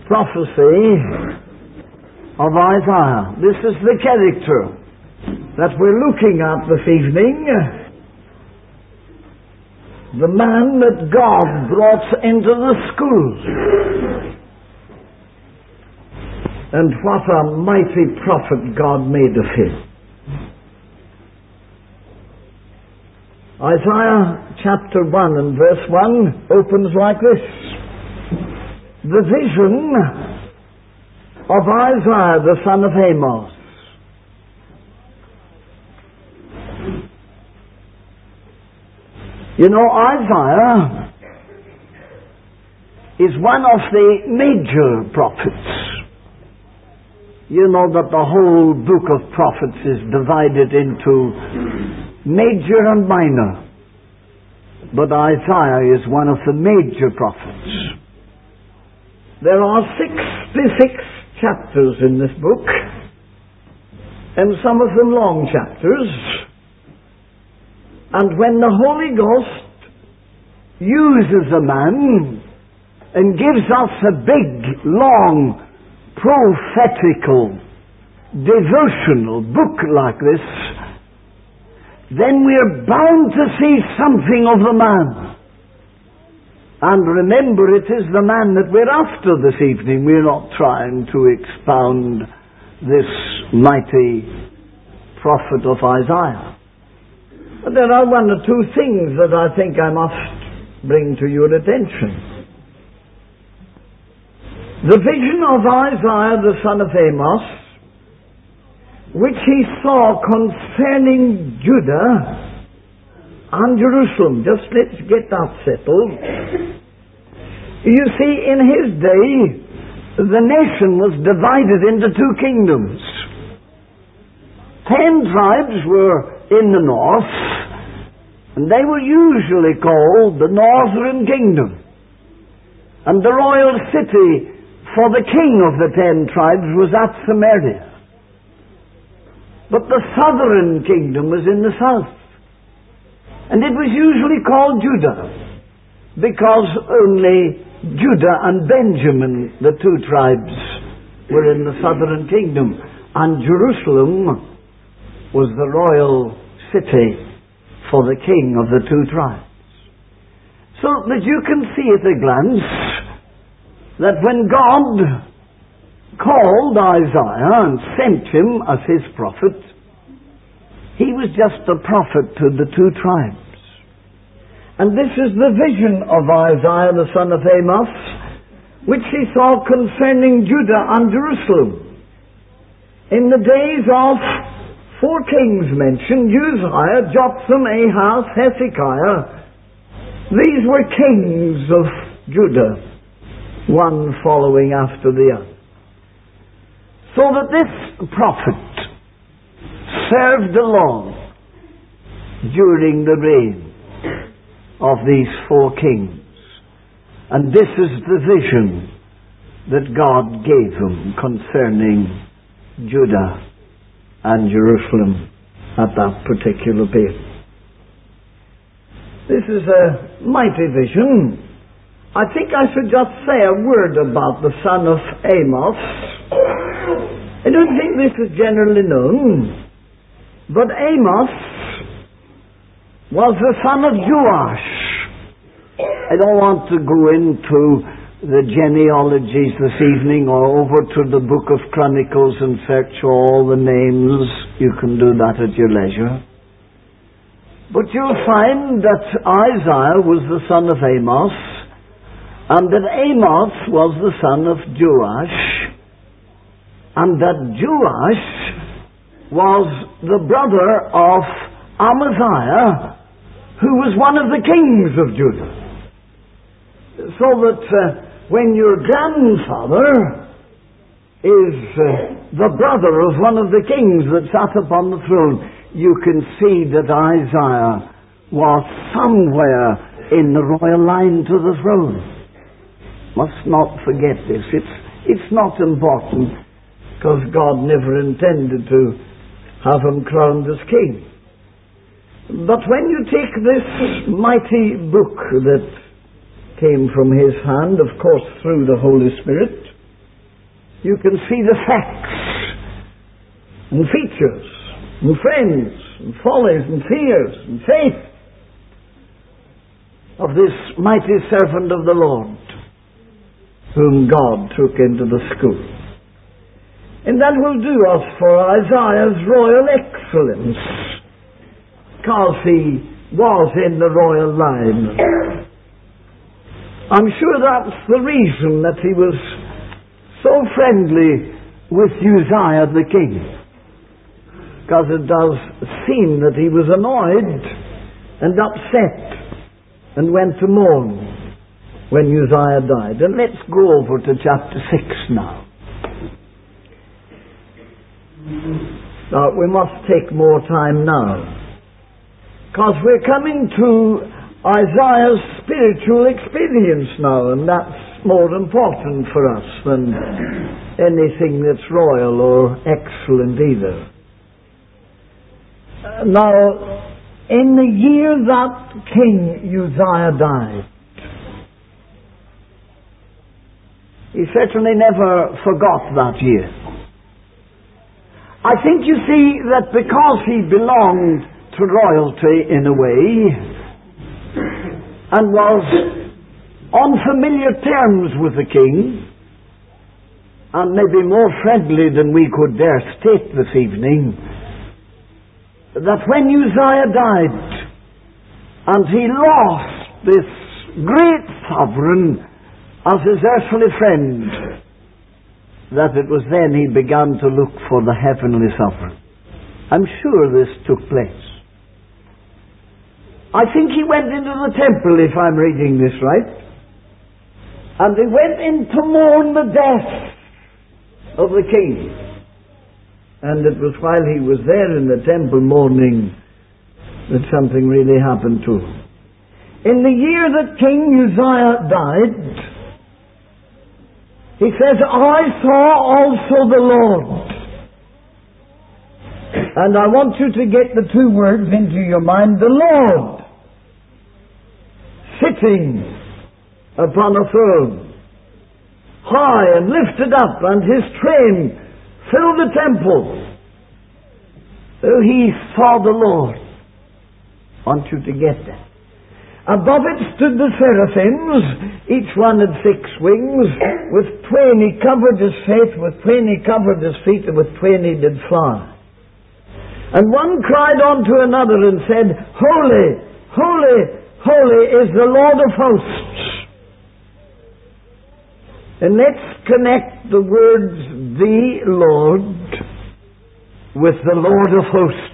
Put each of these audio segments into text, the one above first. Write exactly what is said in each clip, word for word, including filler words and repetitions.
prophecy of Isaiah. This is the character that we're looking at this evening. The man that God brought into the school. And what a mighty prophet God made of him. Isaiah chapter one and verse one opens like this. The vision of Isaiah the son of Amos. You know, Isaiah is one of the major prophets. You know that the whole book of prophets is divided into major and minor. But Isaiah is one of the major prophets. There are sixty-six chapters in this book, and some of them long chapters. And when the Holy Ghost uses a man and gives us a big, long, prophetical, devotional book like this, then we're bound to see something of the man. And remember, it is the man that we're after this evening. We're not trying to expound this mighty prophet of Isaiah. But there are one or two things that I think I must bring to your attention. The vision of Isaiah the son of Amos, which he saw concerning Judah and Jerusalem. Just let's get that settled. You see, in his day, the nation was divided into two kingdoms. Ten tribes were in the north, and they were usually called the Northern Kingdom. And the royal city for the king of the ten tribes was at Samaria. But the southern kingdom was in the south. And it was usually called Judah, because only Judah and Benjamin, the two tribes, were in the southern kingdom. And Jerusalem was the royal city for the king of the two tribes. So that you can see at a glance that when God called Isaiah and sent him as his prophet, he was just a prophet to the two tribes. And this is the vision of Isaiah the son of Amos, which he saw concerning Judah and Jerusalem. In the days of four kings mentioned, Uzziah, Jotham, Ahaz, Hezekiah, these were kings of Judah, one following after the other. So that this prophet served along during the reign of these four kings. And this is the vision that God gave him concerning Judah and Jerusalem at that particular period. This is a mighty vision. I think I should just say a word about the son of Amos. I don't think this is generally known, but Amos was the son of Joash. I don't want to go into the genealogies this evening or over to the book of Chronicles and search all the names. You can do that at your leisure. But you'll find that Isaiah was the son of Amos, and that Amos was the son of Joash, and that Joash was the brother of Amaziah, who was one of the kings of Judah. So that uh, when your grandfather is uh, the brother of one of the kings that sat upon the throne, you can see that Isaiah was somewhere in the royal line to the throne. Must not forget this. It's, it's not important, because God never intended to have him crowned as king. But when you take this mighty book that came from his hand, of course through the Holy Spirit, you can see the facts and features and friends and follies and fears and faith of this mighty servant of the Lord whom God took into the school. And that will do us for Isaiah's royal excellence, because he was in the royal line. I'm sure that's the reason that he was so friendly with Uzziah the king, because it does seem that he was annoyed and upset and went to mourn when Uzziah died. And let's go over to chapter six now. Now, we must take more time now, because we're coming to Isaiah's spiritual experience now, and that's more important for us than anything that's royal or excellent either. Uh, now, in the year that King Uzziah died, he certainly never forgot that year. I think you see that because he belonged to royalty in a way, and was on familiar terms with the king, and maybe more friendly than we could dare state this evening, that when Uzziah died, and he lost this great sovereign as his earthly friend, that it was then he began to look for the heavenly sovereign. I'm sure this took place. I think he went into the temple, if I'm reading this right, and he went in to mourn the death of the king. And it was while he was there in the temple mourning that something really happened to him. In the year that King Uzziah died, he says, I saw also the Lord. And I want you to get the two words into your mind. The Lord, sitting upon a throne, high and lifted up, and his train filled the temple. So he saw the Lord. I want you to get that. Above it stood the seraphims. Each one had six wings. With twain he covered his face, with twain he covered his feet, and with twain he did fly. And one cried unto another and said, Holy, holy, holy is the Lord of hosts. And let's connect the words the Lord with the Lord of hosts.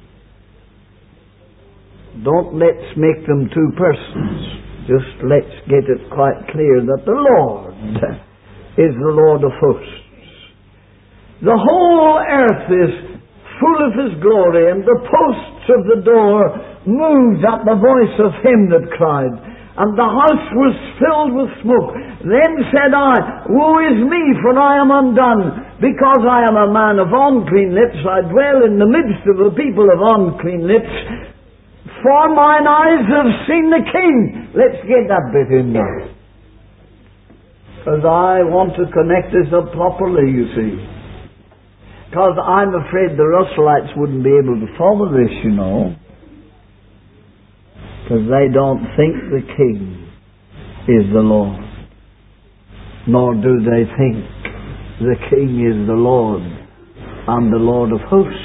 Don't let's make them two persons. Just let's get it quite clear that the Lord is the Lord of hosts. The whole earth is full of his glory, and the posts of the door moved at the voice of him that cried, and the house was filled with smoke. Then said I, Woe is me, for I am undone, because I am a man of unclean lips. I dwell in the midst of a people of unclean lips. For mine eyes have seen the King. Let's get that bit in there, because I want to connect this up properly, you see. Because I'm afraid the Russellites wouldn't be able to follow this, you know. Because they don't think the King is the Lord. Nor do they think the King is the Lord and the Lord of hosts.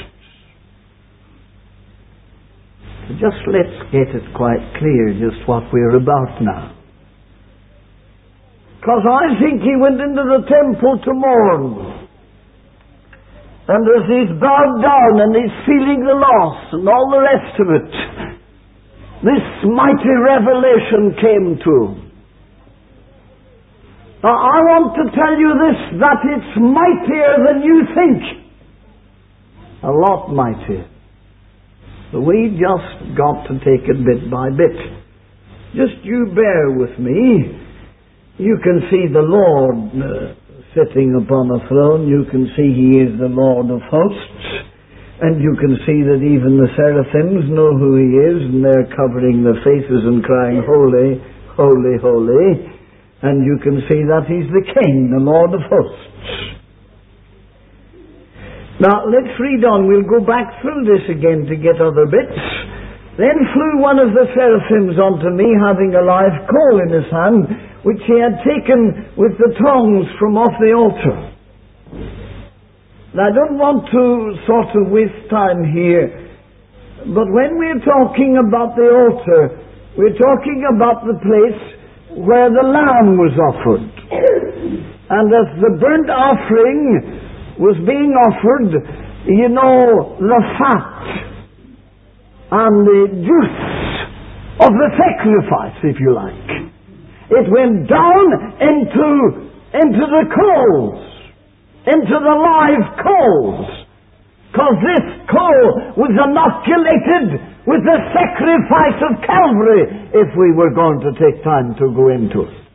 So just let's get it quite clear just what we're about now. Because I think he went into the temple to mourn. And as he's bowed down and he's feeling the loss and all the rest of it, this mighty revelation came to him. Now I want to tell you this, that it's mightier than you think. A lot mightier. But we just got to take it bit by bit. Just you bear with me. You can see the Lord uh, sitting upon a throne. You can see he is the Lord of hosts. And you can see that even the seraphims know who he is, and they're covering their faces and crying, Holy, holy, holy. And you can see that he's the King, the Lord of hosts. Now, let's read on. We'll go back through this again to get other bits. Then flew one of the seraphims unto me, having a live coal in his hand, which he had taken with the tongs from off the altar. Now, I don't want to sort of waste time here, but when we're talking about the altar, we're talking about the place where the lamb was offered. And as the burnt offering was being offered, you know, the fat and the juice of the sacrifice, if you like, it went down into, into the coals, into the live coals, because this coal was inoculated with the sacrifice of Calvary, if we were going to take time to go into it.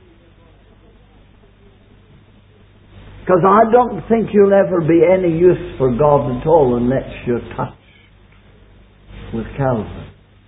Because I don't think you'll ever be any use for God at all unless you're touched with Calvary.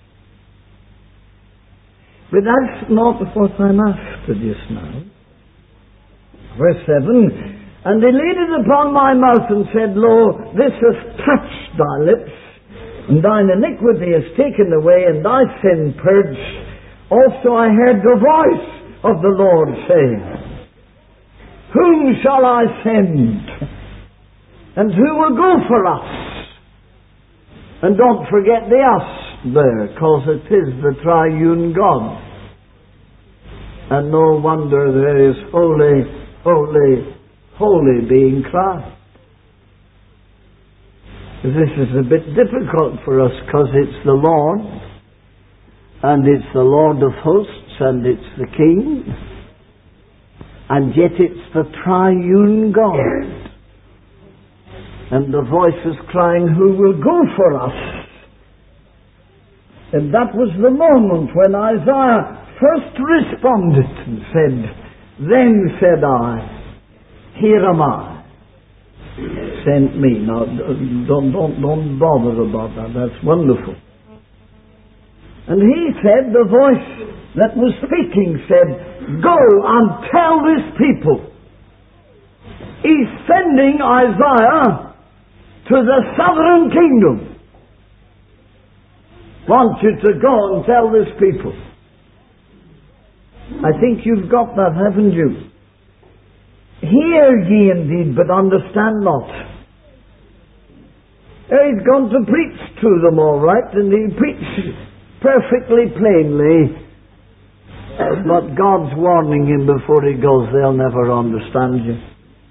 But that's not what I'm after just now. Verse seven, and he laid it upon my mouth and said, Lo, this hath touched thy lips, and thine iniquity is taken away, and thy sin purged. Also I heard the voice of the Lord saying, Whom shall I send? And who will go for us? And don't forget the us there, because it is the triune God. And no wonder there is holy, holy, holy being cried. This is a bit difficult for us, because it's the Lord, and it's the Lord of hosts, and it's the King, and yet it's the triune God. And the voice is crying, Who will go for us? And that was the moment when Isaiah first responded and said, Then said I, Here am I, sent me. Now, don't, don't, don't bother about that. That's wonderful. And he said, the voice that was speaking said, Go and tell this people. He's sending Isaiah to the southern kingdom. Want you to go and tell this people. I think you've got that, haven't you? Hear ye indeed, but understand not. He's going to preach to them all right, and he preached perfectly plainly. But God's warning him before he goes, they'll never understand you.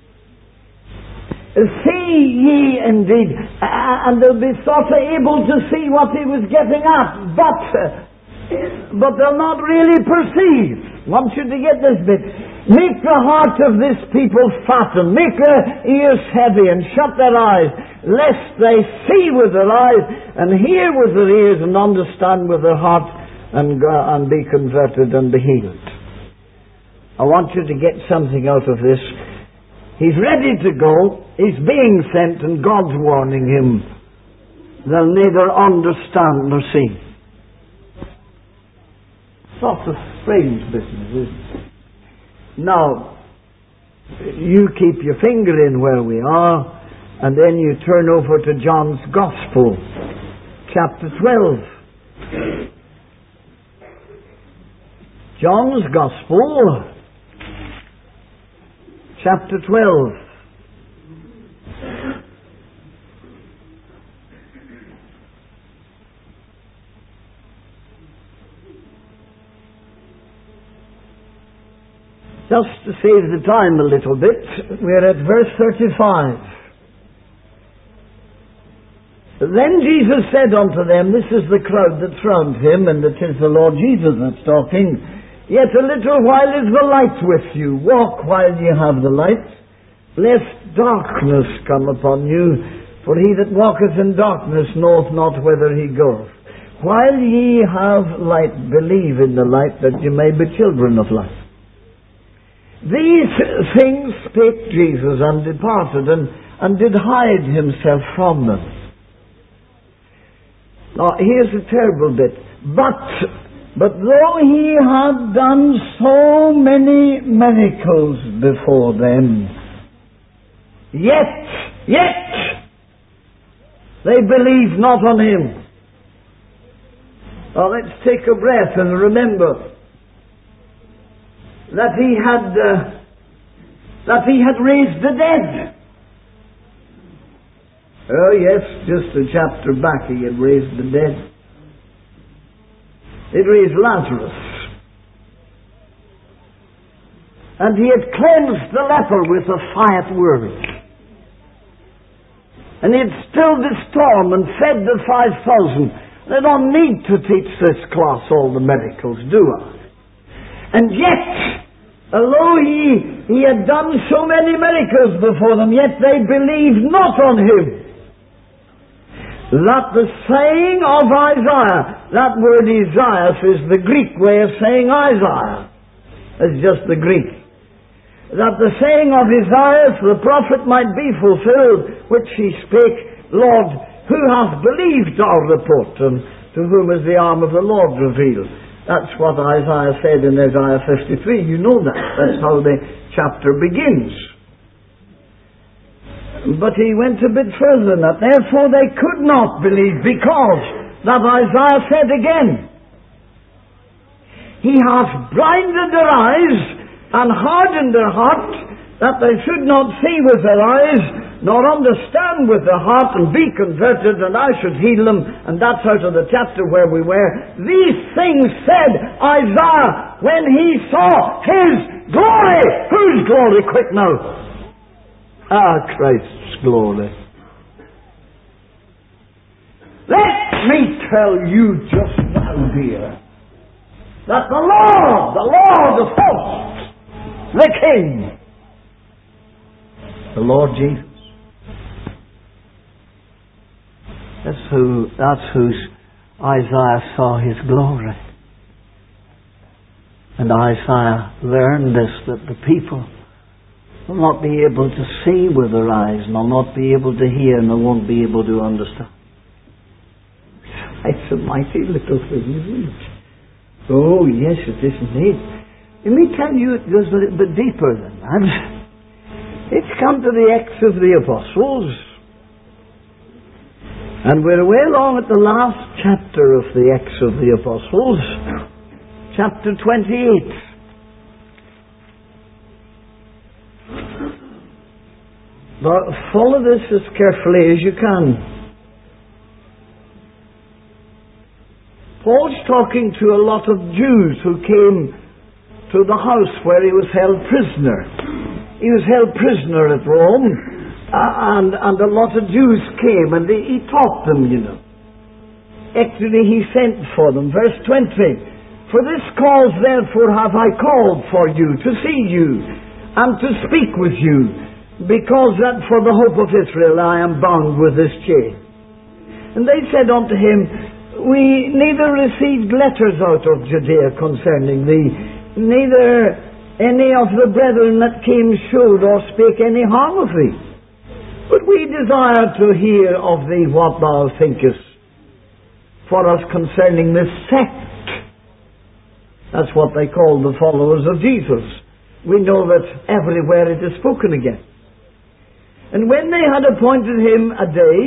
See ye indeed, uh, and they'll be sort of able to see what he was getting at, but uh, but they'll not really perceive. I want you to get this bit. Make the heart of this people fatten, make their ears heavy, and shut their eyes, lest they see with their eyes, and hear with their ears, and understand with their heart, and, uh, and be converted and be healed. I want you to get something out of this. He's ready to go. He's being sent, and God's warning him. They'll neither understand nor see. Sort of strange business, isn't it? Now, you keep your finger in where we are, and then you turn over to John's Gospel, chapter twelve. John's Gospel, chapter twelve. Just to save the time a little bit, we're at verse thirty-five. Then Jesus said unto them, this is the crowd that surround him, and it is the Lord Jesus that's talking, Yet a little while is the light with you. Walk while ye have the light, lest darkness come upon you. For he that walketh in darkness knoweth not whither he goeth. While ye have light, believe in the light, that ye may be children of light. These things spake Jesus, and departed, and, and did hide himself from them. Now, here's a terrible bit. But, but though he had done so many miracles before them, yet, yet, They believed not on him. Well, let's take a breath and remember that he had uh, that he had raised the dead. Oh yes, just a chapter back he had raised the dead. He raised Lazarus. And he had cleansed the leper with a fiat word. And he had stilled the storm and fed the five thousand. I don't need to teach this class all the miracles, do I? And yet, although he, he had done so many miracles before them, yet they believed not on him. That the saying of Isaiah, that word Isaiah is the Greek way of saying Isaiah. It's just the Greek. That the saying of Isaiah the prophet might be fulfilled, which he spake, Lord, who hath believed our report, and to whom is the arm of the Lord revealed? That's what Isaiah said in Isaiah fifty-three. You know that. That's how the chapter begins. But he went a bit further than that. Therefore they could not believe, because that Isaiah said again, He hath blinded their eyes and hardened their heart, that they should not see with their eyes, nor understand with their heart, and be converted, and I should heal them. And that's out of the chapter where we were. These things said Isaiah when he saw his glory. Whose glory? Quick now. Ah, Christ's glory. Let me tell you just now, dear, that the Lord, the Lord of hosts, the King, the Lord Jesus, that's who, that's whose Isaiah saw his glory. And Isaiah learned this, that the people will not be able to see with their eyes, and will not be able to hear, and they won't be able to understand. It's a mighty little thing, isn't it? Oh, yes, it is indeed. Let me tell you, it goes a little bit deeper than that. It's come to the Acts of the Apostles. And we're way along at the last chapter of the Acts of the Apostles. Chapter twenty-eight. But follow this as carefully as you can. Paul's talking to a lot of Jews who came to the house where he was held prisoner. He was held prisoner at Rome, uh, and, and a lot of Jews came, and he, he taught them, you know. Actually, he sent for them. Verse twenty, For this cause therefore have I called for you, to see you, and to speak with you, because that for the hope of Israel I am bound with this chain. And they said unto him, We neither received letters out of Judea concerning thee, neither any of the brethren that came showed or spake any harm of thee. But we desire to hear of thee what thou thinkest for us concerning this sect. That's what they call the followers of Jesus. We know that everywhere it is spoken again. And when they had appointed him a day,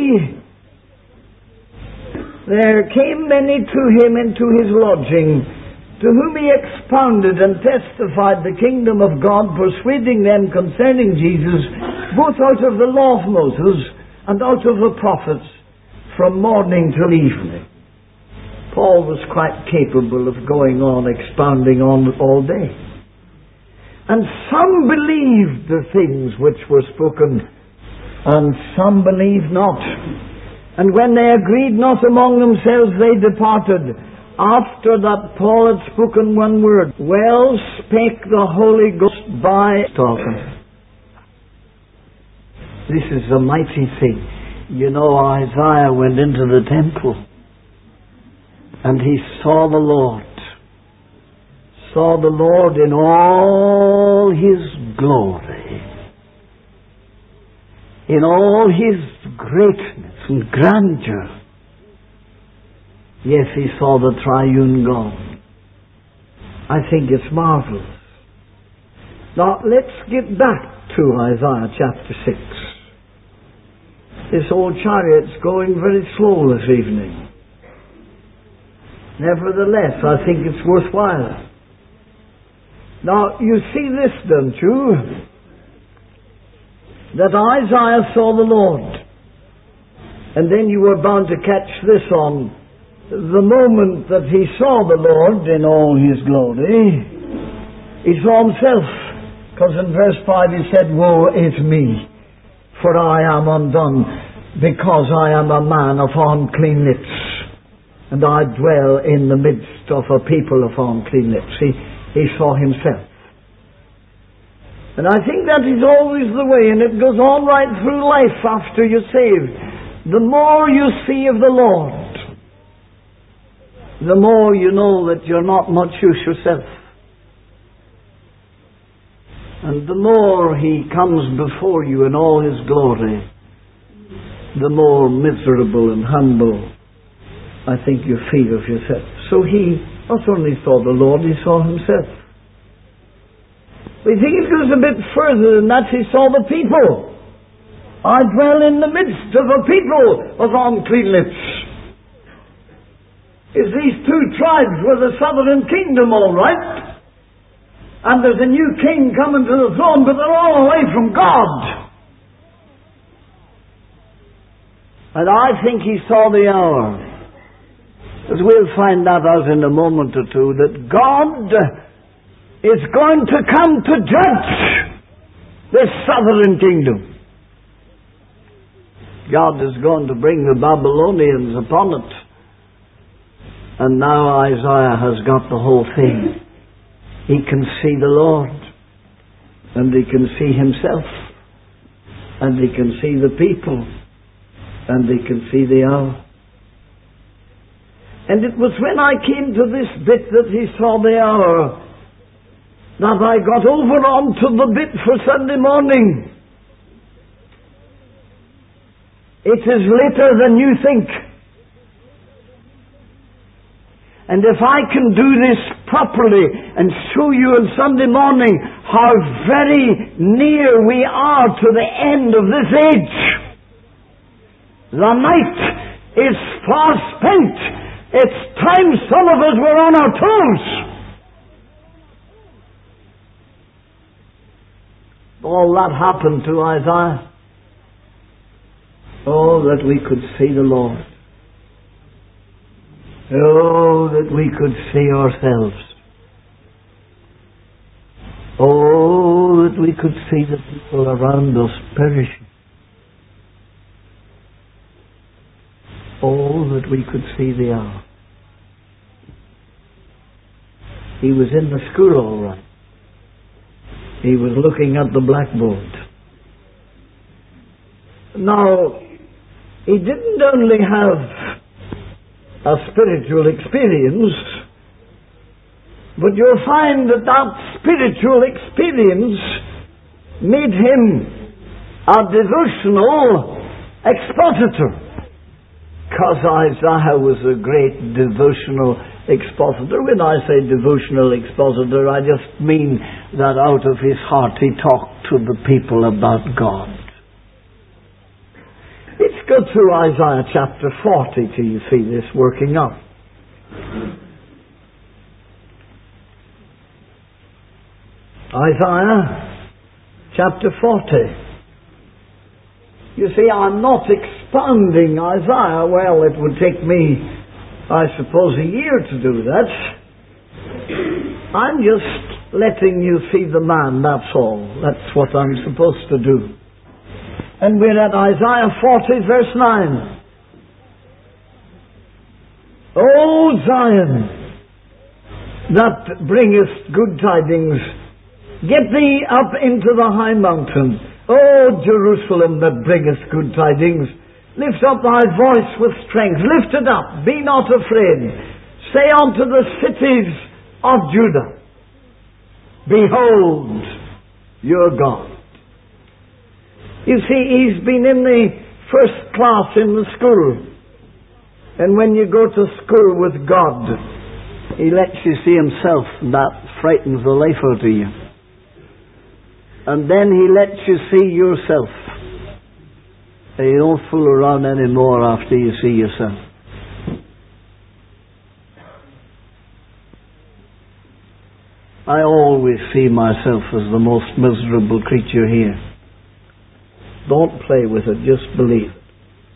there came many to him into his lodging, to whom he expounded and testified the kingdom of God, persuading them concerning Jesus, both out of the law of Moses and out of the prophets, from morning till evening. Paul was quite capable of going on expounding on all day. And some believed the things which were spoken, and some believed not. And when they agreed not among themselves, they departed, after that Paul had spoken one word. Well spake the Holy Ghost by talking. This is a mighty thing. You know, Isaiah went into the temple, and he saw the Lord. Saw the Lord in all his glory, in all his greatness and grandeur. Yes, he saw the triune God. I think it's marvelous. Now, let's get back to Isaiah chapter six. This old chariot's going very slow this evening. Nevertheless, I think it's worthwhile. Now, you see this, don't you? That Isaiah saw the Lord. And then you were bound to catch this on the moment that he saw the Lord in all his glory. He saw himself. Because in verse five he said, "Woe is me, for I am undone, because I am a man of unclean lips, and I dwell in the midst of a people of unclean lips." He, he saw himself. And I think that is always the way, and it goes on right through life after you're saved. The more you see of the Lord, the more you know that you're not much use yourself. And the more He comes before you in all His glory, the more miserable and humble I think you feel of yourself. So He not only saw the Lord, He saw Himself. We think it goes a bit further than that. He saw the people. I dwell in the midst of a people of unclean lips. Is these two tribes were the southern kingdom, all right? And there's a new king coming to the throne, but they're all away from God. And I think he saw the hour, as we'll find that out in a moment or two, that God is going to come to judge this southern kingdom. God is going to bring the Babylonians upon it. And now Isaiah has got the whole thing. He can see the Lord, and he can see himself, and he can see the people, and he can see the hour. And it was when I came to this bit that he saw the hour that I got over onto the bit for Sunday morning. It is later than you think. And if I can do this properly and show you on Sunday morning how very near we are to the end of this age. The night is far spent. It's time some of us were on our toes. All that happened to Isaiah. Oh, that we could see the Lord. Oh, that we could see ourselves. Oh, that we could see the people around us perishing. Oh, that we could see the hour. He was in the school all right. He was looking at the blackboard. Now, he didn't only have a spiritual experience, but you'll find that that spiritual experience made him a devotional expositor. Because Isaiah was a great devotional expositor. When I say devotional expositor, I just mean that out of his heart he talked to the people about God. Let's go to Isaiah chapter forty till you see this working up. Isaiah chapter forty. You see, I'm not expounding Isaiah. Well, it would take me, I suppose, a year to do that. I'm just letting you see the man, that's all. That's what I'm supposed to do. And we're at Isaiah forty, verse nine. O Zion, that bringest good tidings, get thee up into the high mountain. O Jerusalem, that bringest good tidings, lift up thy voice with strength. Lift it up, be not afraid. Say unto the cities of Judah, behold your God. You see, he's been in the first class in the school. And when you go to school with God, he lets you see himself, and that frightens the life out of you. And then he lets you see yourself. You don't fool around anymore after you see yourself. I always see myself as the most miserable creature here. Don't play with it, just believe it.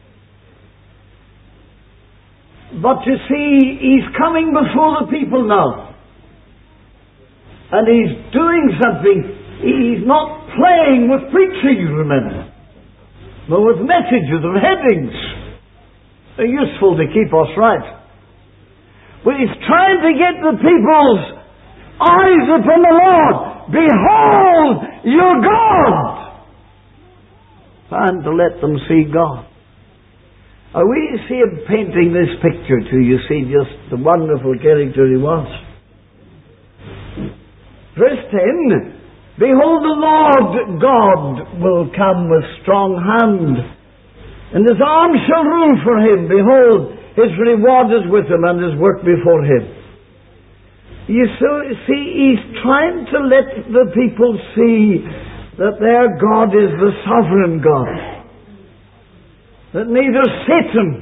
But you see, he's coming before the people now. And he's doing something. He's not playing with preaching, remember. But with messages or headings. They're useful to keep us right. But he's trying to get the people's eyes upon the Lord. Behold your God. Trying to let them see God. Now we see him painting this picture to you, see just the wonderful character he was. Verse ten, behold, the Lord God will come with strong hand, and his arm shall rule for him. Behold, his reward is with him, and his work before him. You see, he's trying to let the people see that their God is the sovereign God. That neither Satan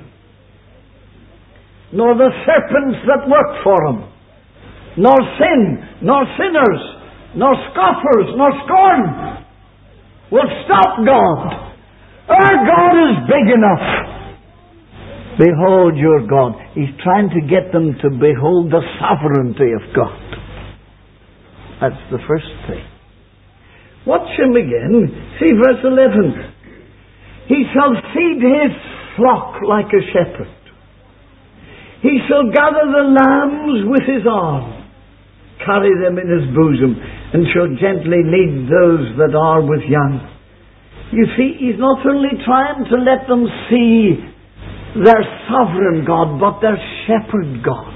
nor the serpents that work for him, nor sin, nor sinners, nor scoffers, nor scorn will stop God. Our God is big enough. Behold your God. He's trying to get them to behold the sovereignty of God. That's the first thing. Watch him again. See verse eleven. He shall feed his flock like a shepherd. He shall gather the lambs with his arm, carry them in his bosom, and shall gently lead those that are with young. You see, he's not only trying to let them see their sovereign God, but their shepherd God.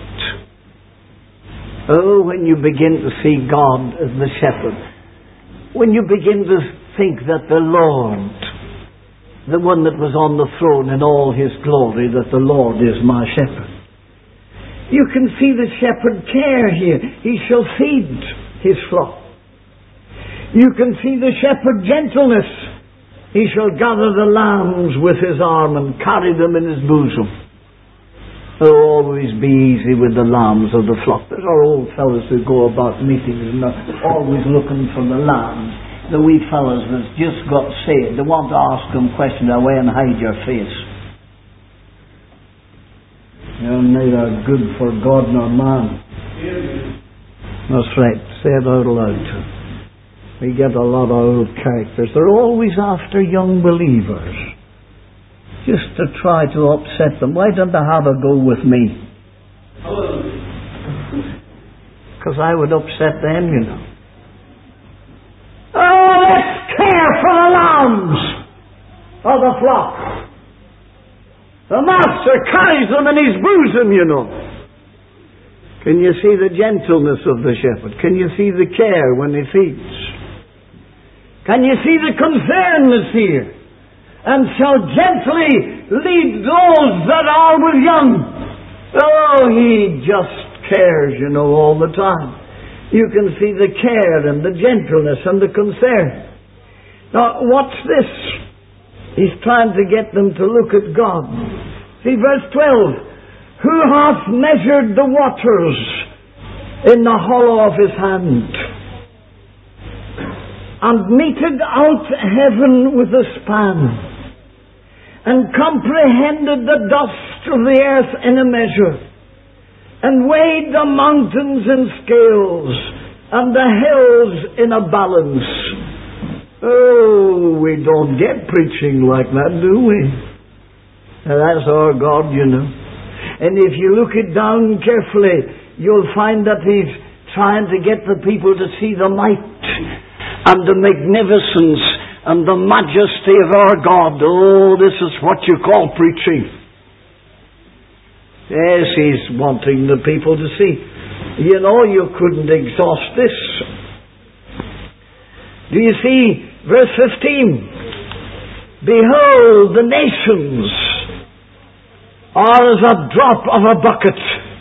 Oh, when you begin to see God as the shepherd, when you begin to think that the Lord, the one that was on the throne in all his glory, that the Lord is my shepherd. You can see the shepherd care here. He shall feed his flock. You can see the shepherd gentleness. He shall gather the lambs with his arm and carry them in his bosom. Oh, always be easy with the lambs of the flock. There are old fellows who go about meetings and are always looking for the lambs. The wee fellows that's just got saved, they want to ask them questions away and hide your face. You're neither good for God nor man. That's right. Say it out loud. We get a lot of old characters. They're always after young believers, just to try to upset them. Why don't they have a go with me? Because I would upset them, you know. Oh, let's care for the lambs of the flock. The master carries them in his bosom, you know. Can you see the gentleness of the shepherd? Can you see the care when he feeds? Can you see the concern that's here? And shall gently lead those that are with young. Oh, he just cares, you know, all the time. You can see the care and the gentleness and the concern. Now, watch this. He's trying to get them to look at God. See verse twelve. Who hath measured the waters in the hollow of his hand, and meted out heaven with a span, and comprehended the dust of the earth in a measure, and weighed the mountains in scales, and the hills in a balance. Oh, we don't get preaching like that, do we? Now, that's our God, you know. And if you look it down carefully, you'll find that he's trying to get the people to see the might and the magnificence and the majesty of our God. Oh, this is what you call preaching. Yes, he's wanting the people to see. You know, you couldn't exhaust this. Do you see verse fifteen? Behold, the nations are as a drop of a bucket.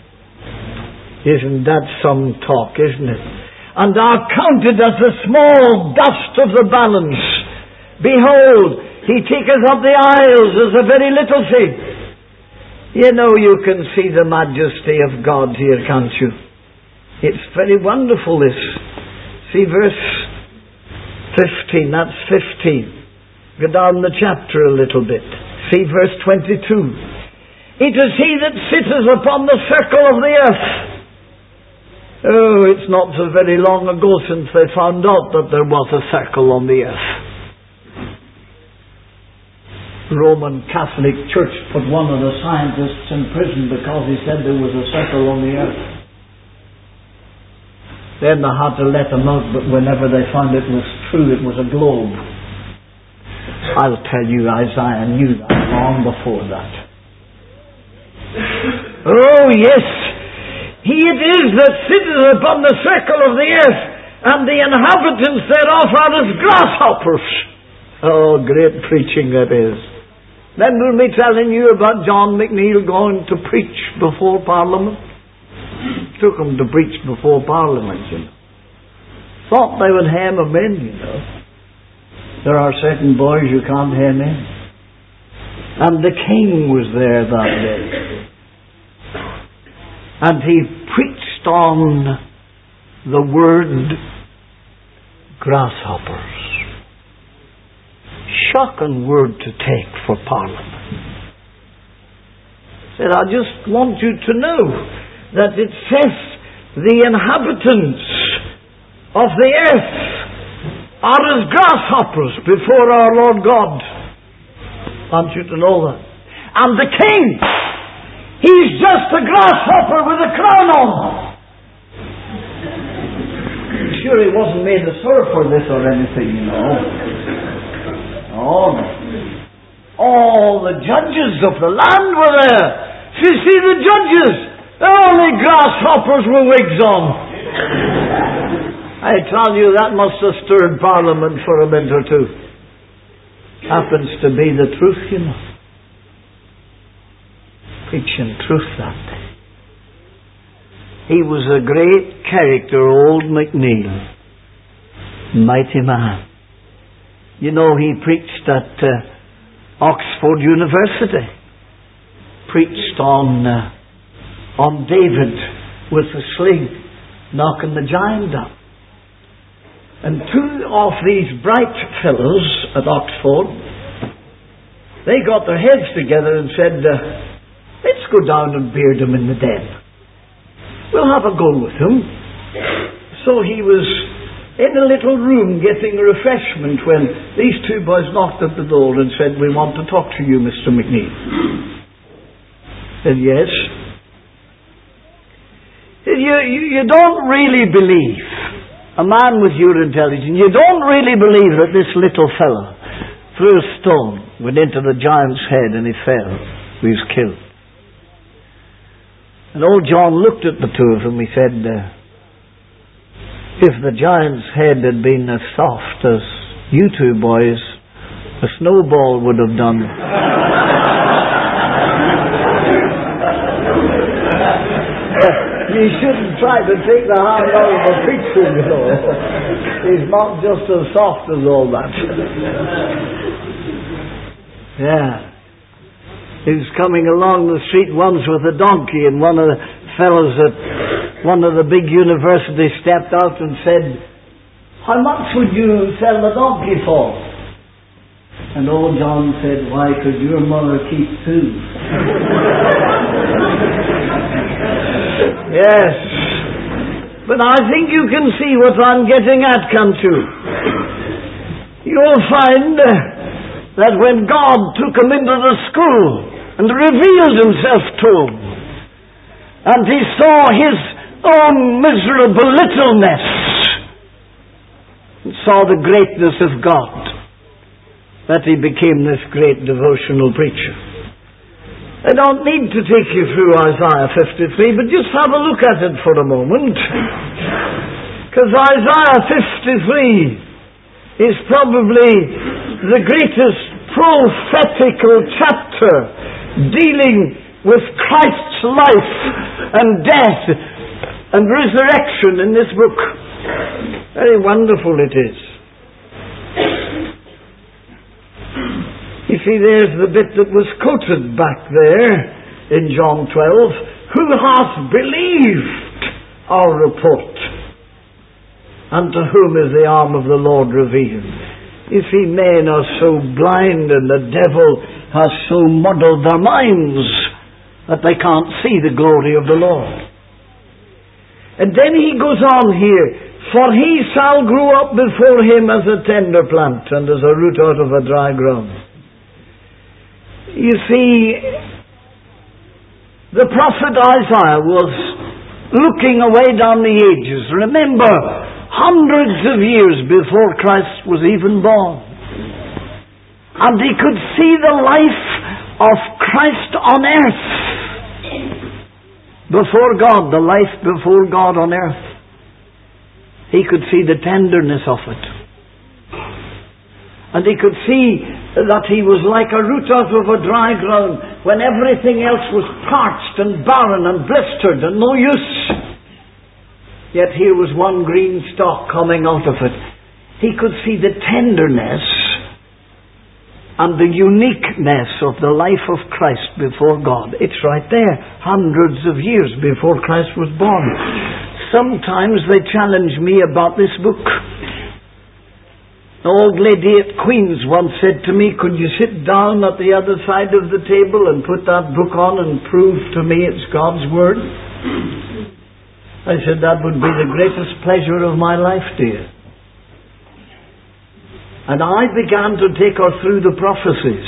Isn't that some talk, isn't it? And are counted as the small dust of the balance. Behold, He taketh up the isles as a very little thing. You know, you can see the majesty of God here, can't you? It's very wonderful, this. See verse fifteen, that's fifteen. Go down the chapter a little bit. See verse twenty-two. It is he that sitteth upon the circle of the earth. Oh, it's not so very long ago since they found out that there was a circle on the earth. Roman Catholic Church put one of the scientists in prison because he said there was a circle on the earth. Then they had to let him out, but whenever they found it was true, it was a globe. I'll tell you, Isaiah knew that long before that. Oh yes, he it is that sitteth upon the circle of the earth, and the inhabitants thereof are as grasshoppers. Oh, great preaching that is. Remember me telling you about John McNeill going to preach before Parliament? Took him to preach before Parliament, you know. Thought they would hem him in, you know. There are certain boys you can't hem in. And the king was there that day. And he preached on the word grasshoppers. Shocking word to take for Parliament. Said, I just want you to know that it says the inhabitants of the earth are as grasshoppers before our Lord God. I want you to know that. And the king, he's just a grasshopper with a crown on. Sure, he wasn't made a sir for this or anything, you know. Oh, no. All the judges of the land were there. You see the judges, they're only grasshoppers with wigs on. I tell you, that must have stirred Parliament for a minute or two. Happens to be the truth, you know. Preaching truth that day. He was a great character, old McNeill. Mighty man. You know, he preached at uh, Oxford University. Preached on uh, on David with the sling, knocking the giant down. And two of these bright fellows at Oxford, they got their heads together and said, uh, let's go down and beard him in the den. We'll have a go with him. So he was in a little room getting a refreshment when these two boys knocked at the door and said, we want to talk to you, Mister McNeill. Said, yes. Said, you, you, you don't really believe, a man with your intelligence, you don't really believe that this little fellow threw a stone, went into the giant's head and he fell. He was killed. And old John looked at the two of them. He said, uh, if the giant's head had been as soft as you two boys, a snowball would have done. You shouldn't try to take the hand out of a preacher, you know. He's not just as soft as all that. Yeah. He was coming along the street once with a donkey, and one of the fellows at one of the big universities stepped out and said, how much would you sell the donkey for? And old John said, why, could your mother keep two? Yes. But I think you can see what I'm getting at, can't you? You'll find that when God took him into the school and revealed himself to him, and he saw his own miserable littleness, and saw the greatness of God, that he became this great devotional preacher. I don't need to take you through Isaiah fifty-three, but just have a look at it for a moment. Because Isaiah fifty-three is probably the greatest prophetical chapter dealing with Christ's life and death and resurrection in this book. Very wonderful it is. see, there's the bit that was quoted back there in John twelve. Who hath believed our report? And to whom is the arm of the Lord revealed? You see, men are so blind and the devil has so muddled their minds that they can't see the glory of the Lord. And then he goes on here, for he shall grow up before him as a tender plant and as a root out of a dry ground. You see, the prophet Isaiah was looking away down the ages. Remember, hundreds of years before Christ was even born. And he could see the life of Christ on earth. Before God, the life before God on earth. He could see the tenderness of it. And he could see that he was like a root out of a dry ground when everything else was parched and barren and blistered and no use. Yet here was one green stalk coming out of it. He could see the tenderness and the uniqueness of the life of Christ before God. It's right there, hundreds of years before Christ was born. Sometimes they challenge me about this book. An old lady at Queen's once said to me, could you sit down at the other side of the table and put that book on and prove to me it's God's Word? I said, that would be the greatest pleasure of my life, dear. And I began to take her through the prophecies.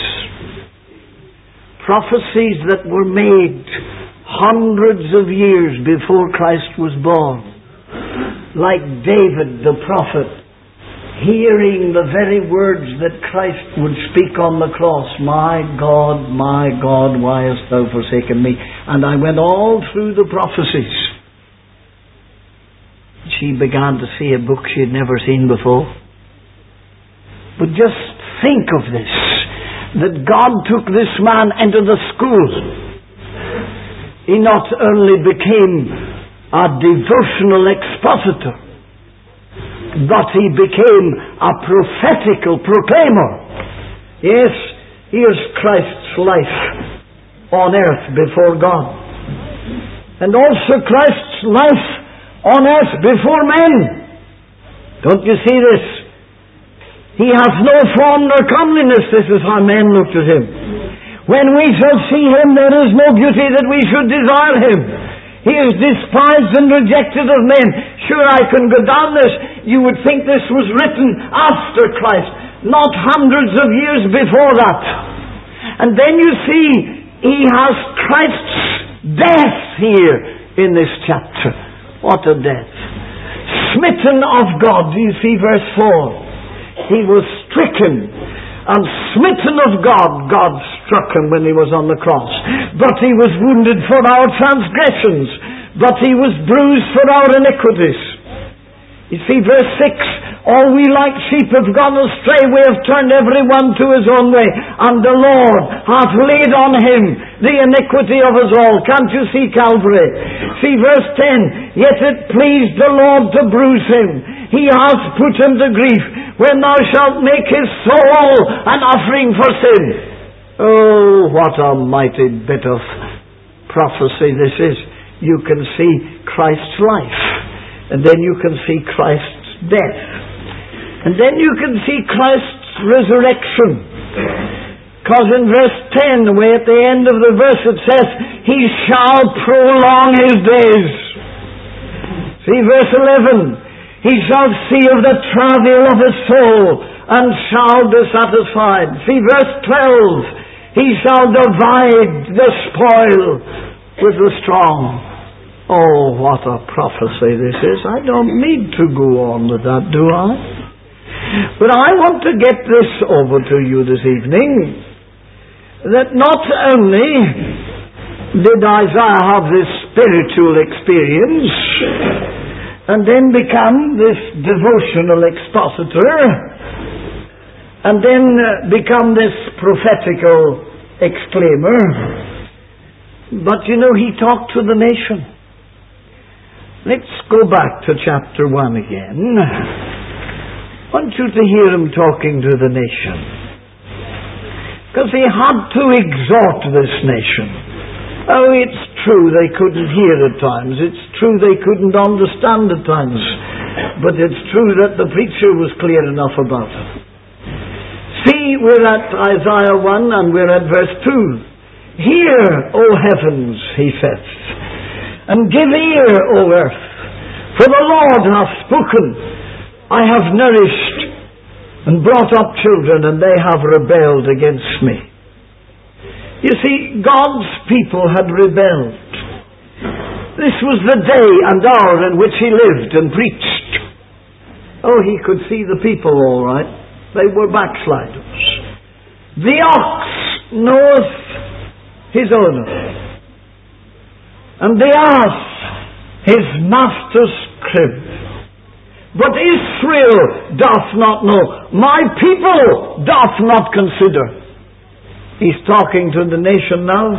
Prophecies that were made hundreds of years before Christ was born. Like David the prophet, hearing the very words that Christ would speak on the cross. My God, my God, why hast thou forsaken me? And I went all through the prophecies. She began to see a book she had never seen before. But just think of this, that God took this man into the school. He not only became a devotional expositor, but he became a prophetical proclaimer. Yes, here's Christ's life on earth before God. And also Christ's life on earth before men. Don't you see this? He has no form nor comeliness. This is how men looked at him. When we shall see him, there is no beauty that we should desire him. He is despised and rejected of men. Sure, I can go down this. You would think this was written after Christ, not hundreds of years before that. And then you see, he has Christ's death here in this chapter. What a death. Smitten of God. Do you see verse four? He was stricken and smitten of God. God struck him when he was on the cross. But he was wounded for our transgressions, but he was bruised for our iniquities. You see verse six, all we like sheep have gone astray, we have turned every one to his own way, and the Lord hath laid on him the iniquity of us all. Can't you see Calvary? See verse ten, yet it pleased the Lord to bruise him. He hath put him to grief, when thou shalt make his soul an offering for sin. Oh, what a mighty bit of prophecy this is. You can see Christ's life, and then you can see Christ's death, and then you can see Christ's resurrection. Because in verse ten, way at the end of the verse, it says, he shall prolong his days. See verse eleven, he shall see of the travail of his soul, and shall be satisfied. See verse twelve, he shall divide the spoil with the strong. Oh, what a prophecy this is. I don't need to go on with that, do I? But I want to get this over to you this evening, that not only did Isaiah have this spiritual experience, and then become this devotional expositor, and then become this prophetical exclaimer, but you know, he talked to the nation. Let's go back to chapter one again. I want you to hear him talking to the nation. Because he had to exhort this nation. Oh, it's true they couldn't hear at times. It's true they couldn't understand at times. But it's true that the preacher was clear enough about it. See, we're at Isaiah one and we're at verse two. Hear, O heavens, he says, and give ear, O earth, for the Lord hath spoken. I have nourished and brought up children, and they have rebelled against me. You see, God's people had rebelled. This was the day and hour in which he lived and preached. Oh, he could see the people all right. They were backsliders. The ox knoweth his owner, and the ass his master's crib. But Israel doth not know. My people doth not consider. He's talking to the nation now.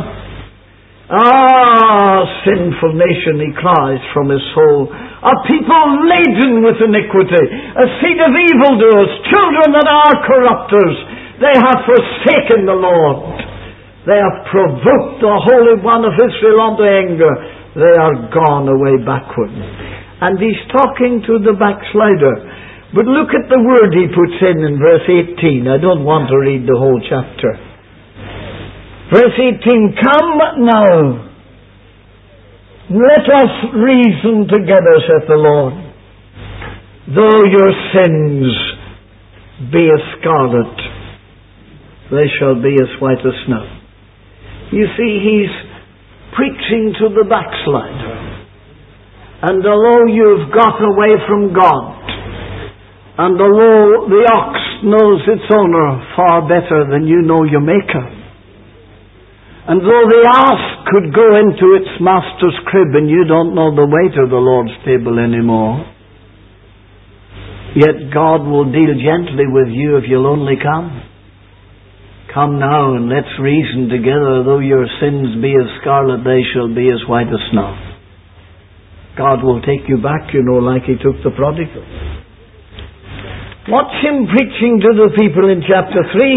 Ah, sinful nation, he cries from his soul. A people laden with iniquity, a seed of evildoers, children that are corrupters. They have forsaken the Lord. They have provoked the Holy One of Israel unto anger. They are gone away backward. And he's talking to the backslider. But look at the word he puts in in verse eighteen. I don't want to read the whole chapter. Verse eighteen, come now, let us reason together, saith the Lord. Though your sins be as scarlet, they shall be as white as snow. You see, he's preaching to the backslider. And although you've got away from God, and although the ox knows its owner far better than you know your Maker, and though the ass could go into its master's crib and you don't know the way to the Lord's table anymore, yet God will deal gently with you if you'll only come. Come now and let's reason together. Though your sins be as scarlet, they shall be as white as snow. God will take you back, you know, like he took the prodigal. Watch him preaching to the people in chapter three.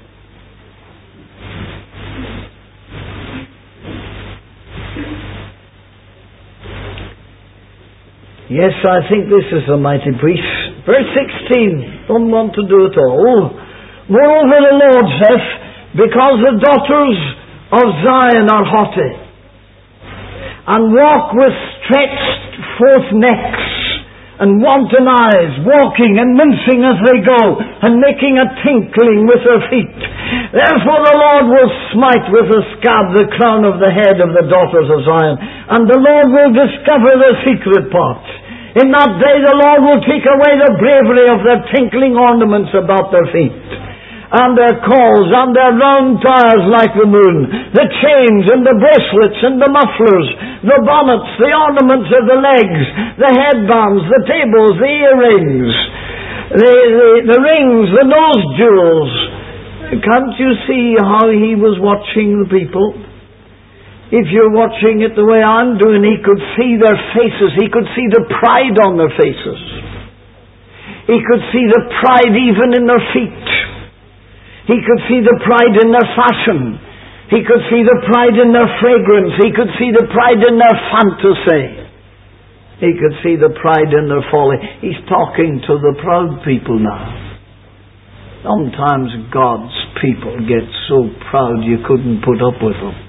Yes, I think this is a mighty preach. Verse sixteen. Don't want to do it all. Moreover, the Lord saith, because the daughters of Zion are haughty, and walk with stretched forth necks, and wanton eyes, walking and mincing as they go, and making a tinkling with their feet. Therefore the Lord will smite with a scab the crown of the head of the daughters of Zion, and the Lord will discover their secret parts. In that day the Lord will take away the bravery of their tinkling ornaments about their feet, and their calls, and their round tires like the moon, the chains, and the bracelets, and the mufflers, the bonnets, the ornaments of the legs, the headbands, the tables, the earrings, the, the, the rings, the nose jewels. Can't you see how he was watching the people? If you're watching it the way I'm doing, he could see their faces. He could see the pride on their faces. He could see the pride even in their feet. He could see the pride in their fashion. He could see the pride in their fragrance. He could see the pride in their fantasy. He could see the pride in their folly. He's talking to the proud people now. Sometimes God's people get so proud you couldn't put up with them.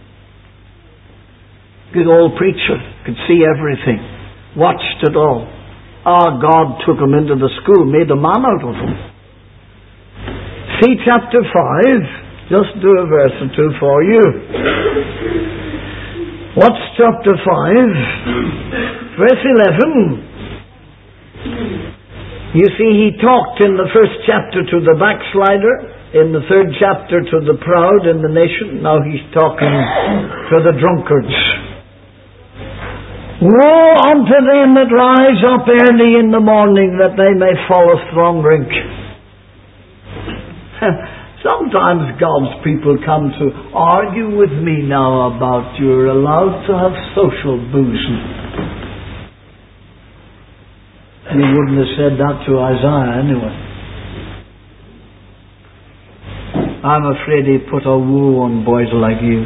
Good old preacher, could see everything, watched it all. Ah, God took him into the school, made a man out of him. See chapter five. Just do a verse or two for you. What's chapter five? Verse eleven. You see, he talked in the first chapter to the backslider, in the third chapter to the proud in the nation. Now he's talking to the drunkards. Woe unto them that rise up early in the morning, that they may fall of strong drink. Sometimes God's people come to argue with me now about you're allowed to have social boozing. And he wouldn't have said that to Isaiah anyway. I'm afraid he put a woe on boys like you.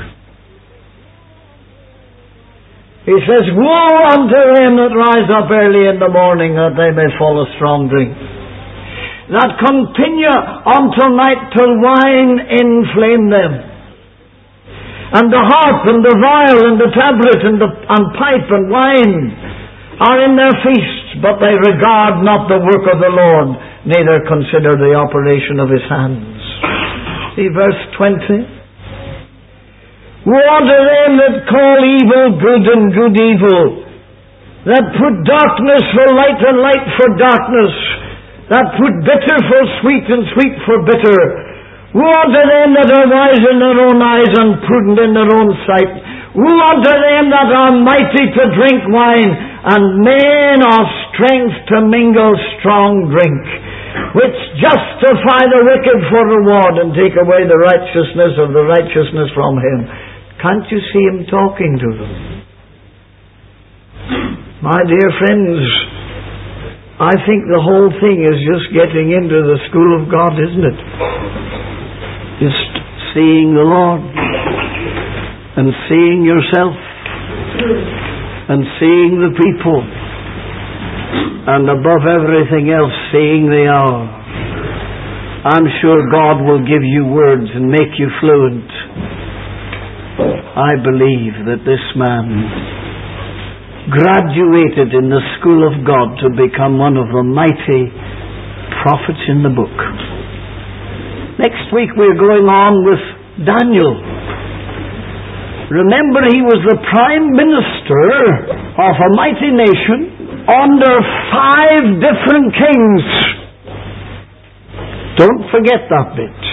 He says, woe unto them that rise up early in the morning, that they may fall a strong drink, that continue until night till wine inflame them. And the harp and the viol and the tabret and the and pipe and wine are in their feasts, but they regard not the work of the Lord, neither consider the operation of his hands. See verse twenty. Woe unto them that call evil good and good evil, that put darkness for light and light for darkness, that put bitter for sweet and sweet for bitter. Woe unto them that are wise in their own eyes and prudent in their own sight. Woe unto them that are mighty to drink wine, and men of strength to mingle strong drink, which justify the wicked for reward, and take away the righteousness of the righteousness from him. Can't you see him talking to them? My dear friends, I think the whole thing is just getting into the school of God, isn't it? Just seeing the Lord, and seeing yourself, and seeing the people, and above everything else, seeing the hour. I'm sure God will give you words and make you fluent. I believe that this man graduated in the school of God to become one of the mighty prophets in the book. Next week we're going on with Daniel. Remember, he was the prime minister of a mighty nation under five different kings. Don't forget that bit.